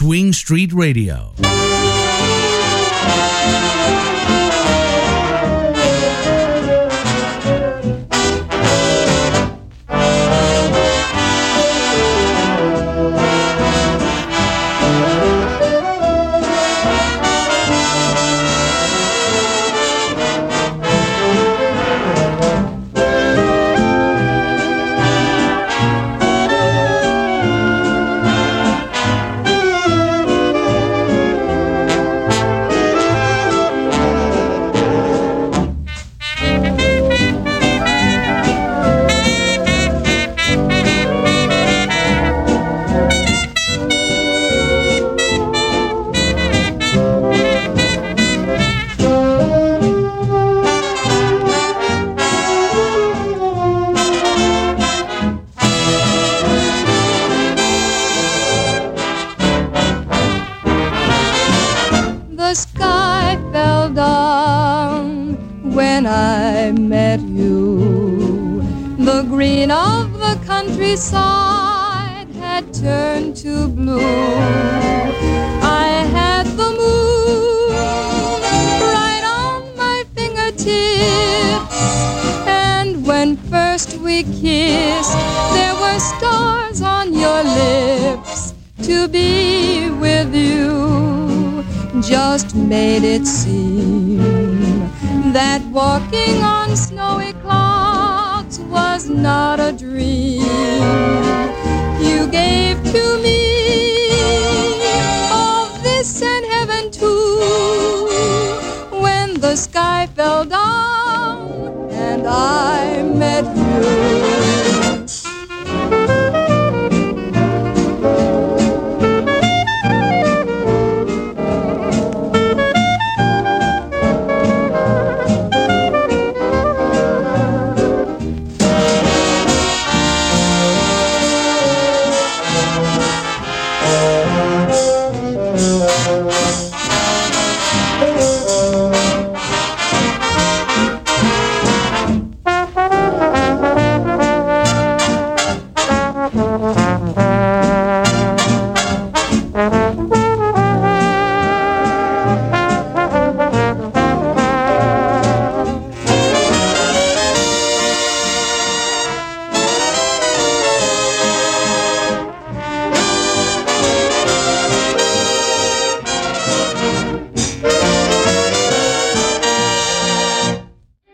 Swing Street Radio. Countryside had turned to blue. I had the moon right on my fingertips, and when first we kissed, there were stars on your lips. To be with you just made it seem that walking on snowy clouds was not a dream. You gave to me